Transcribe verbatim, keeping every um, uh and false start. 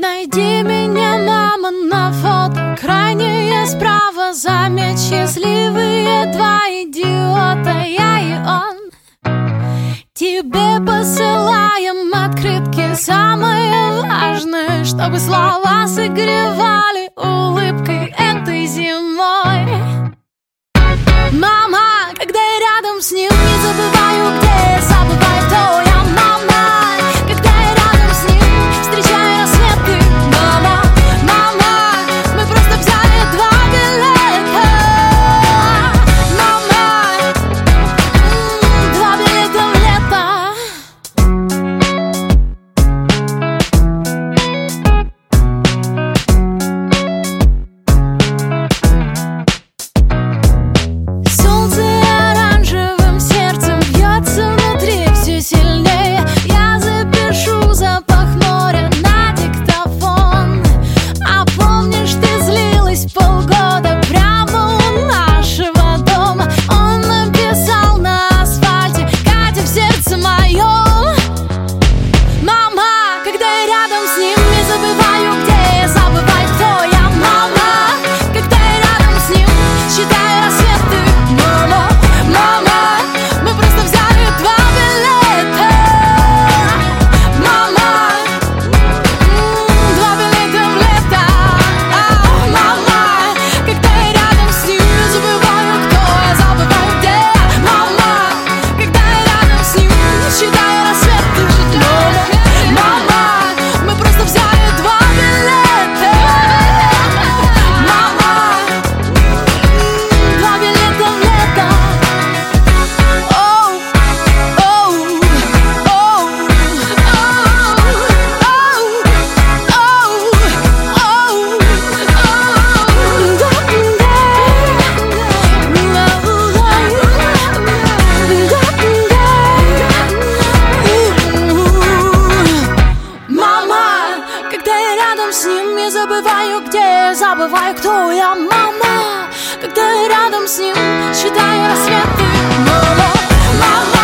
Найди меня, мама, на фото крайнее справа. Заметь, счастливые два идиота, я и он. Тебе посылаем открытки. Самое важное, чтобы слова согревали улыбкой этой зимой. Мама, когда я рядом с ним, не забываю, где я, забываю, кто я. Мама, когда я рядом с ним, встречаю рассветы. Мама, мама, мы просто взяли два билета. Мама, м-м, два билета в лето. Солнце оранжевым сердцем бьется внутри все сильнее. Я запишу запах моря на диктофон. А помнишь, ты злилась полгода прямо у нашего дома? Он написал на асфальте: Катя, в сердце моем. Мама, когда я рядом с ним, не забываю, где я, забываю, кто я. Мама, когда я рядом с ним, считаю рассветы. Мама, мама, мы просто взяли два билета. Мама, м, два билета в лето. А, мама, когда я рядом с ним, не забываю, кто я, забываю, где я. Мама, когда я рядом с ним, считаю рассветы. Мама, мама, мы просто взяли два билета. Мама, м, два билета в лето. Оу, оу, оу, оу, мама, когда я рядом с ним, не забываю, где я, забываю, кто я. Мама, когда я рядом с ним, считаю рассветы. Мама, мама.